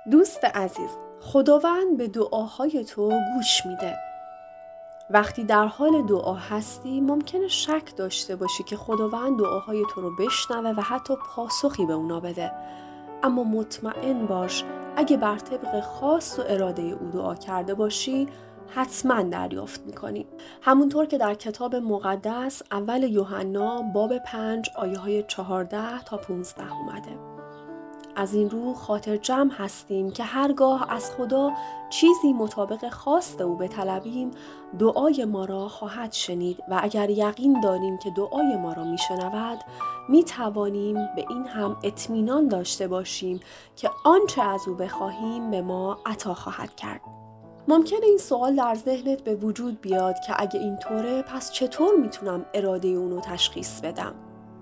دوست عزیز، خداوند به دعاهای تو گوش میده. وقتی در حال دعا هستی ممکنه شک داشته باشی که خداوند دعاهای تو رو بشنوه و حتی پاسخی به اونا بده. اما مطمئن باش اگه بر طبق خواست و اراده او دعا کرده باشی حتما دریافت میکنی. همونطور که در کتاب مقدس اول یوحنا باب 5 آیه های 14 تا 15 اومده. از این رو خاطر جمع هستیم که هرگاه از خدا چیزی مطابق خواست او بطلبیم دعای ما را خواهد شنید و اگر یقین داریم که دعای ما را میشنود میتوانیم به این هم اطمینان داشته باشیم که آنچه از او بخواهیم به ما عطا خواهد کرد. ممکنه این سوال در ذهنت به وجود بیاد که اگه اینطوره پس چطور میتونم اراده اونو تشخیص بدم؟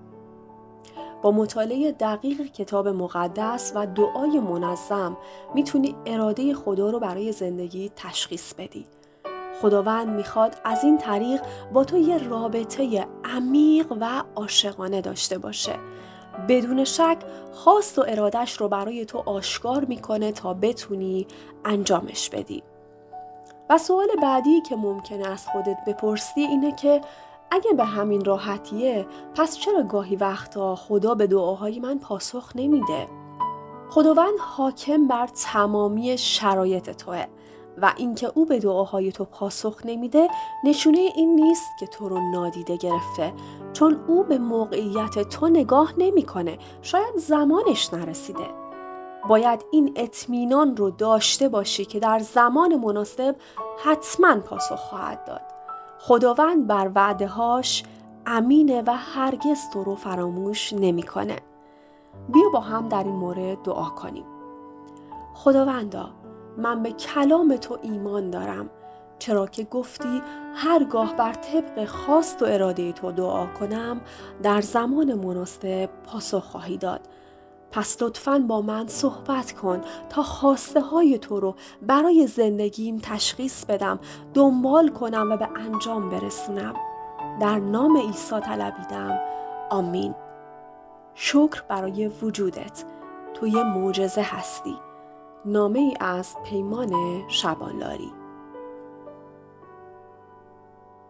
با مطالعه دقیق کتاب مقدس و دعای منظم میتونی اراده خدا رو برای زندگی تشخیص بدی. خداوند میخواد از این طریق با تو یه رابطه عمیق و عاشقانه داشته باشه. بدون شک خواست و ارادش رو برای تو آشکار میکنه تا بتونی انجامش بدی. و سوال بعدی که ممکنه از خودت بپرسی اینه که اگه به همین راحتیه پس چرا گاهی وقتا خدا به دعاهای من پاسخ نمیده؟ خداوند حاکم بر تمامی شرایط توه و اینکه او به دعاهای تو پاسخ نمیده نشونه این نیست که تو رو نادیده گرفته، چون او به موقعیت تو نگاه نمیکنه، شاید زمانش نرسیده. باید این اطمینان رو داشته باشی که در زمان مناسب حتما پاسخ خواهد داد. خداوند بر وعده‌هاش امینه و هرگز تو رو فراموش نمی‌کنه. بیا با هم در این مورد دعا کنیم. خداوندا، من به کلام تو ایمان دارم، چرا که گفتی هرگاه بر طبق خواست و اراده تو دعا کنم در زمان مناسب پاسخ خواهی داد. پس لطفاً با من صحبت کن تا خواسته های تو رو برای زندگیم تشخیص بدم، دنبال کنم و به انجام برسونم. در نام عیسی طلبیدم. آمین. شکر برای وجودت. تو یه معجزه هستی. نامه ای از پیمان شبانلاری.